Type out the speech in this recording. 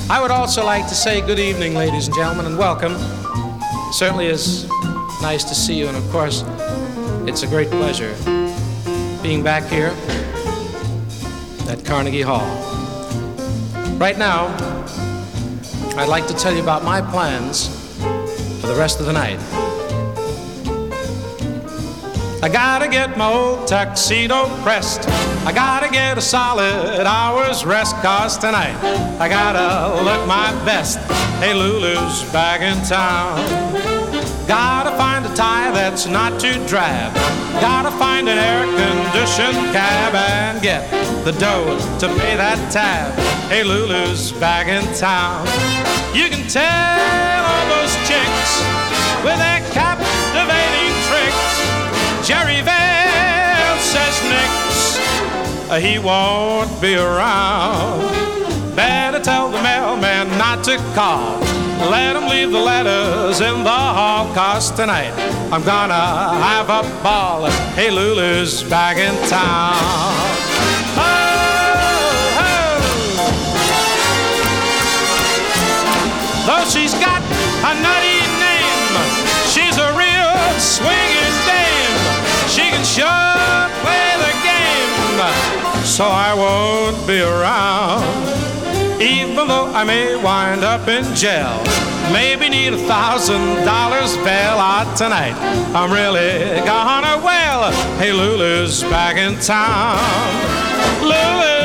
I would also like to say good evening, ladies and gentlemen, and welcome. It certainly is nice to see you, and of course, it's a great pleasure being back here at Carnegie Hall. Right now, I'd like to tell you about my plans for the rest of the night. I gotta get my old tuxedo pressed. I gotta get a solid hour's rest, 'cause tonight I gotta look my best. Hey, Lulu's back in town. Gotta find a tie that's not too drab. Gotta find an air-conditioned cab and get the dough to pay that tab. Hey, Lulu's back in town. You can tell all those chicks with their captivating tricks. Jerry Vale says nix, he won't be around. Better tell the mailman not to call. Let him leave the letters in the hall, 'cause tonight I'm gonna have a ball. Hey, Lulu's back in town. Oh, oh. Though she's got a nutty name, she's a real swinging dame. She can sure play the game, so I won't be around. Even though I may wind up in jail, maybe need $1,000 bail out tonight, I'm really gonna wail. Hey, Lulu's back in town. Lulu.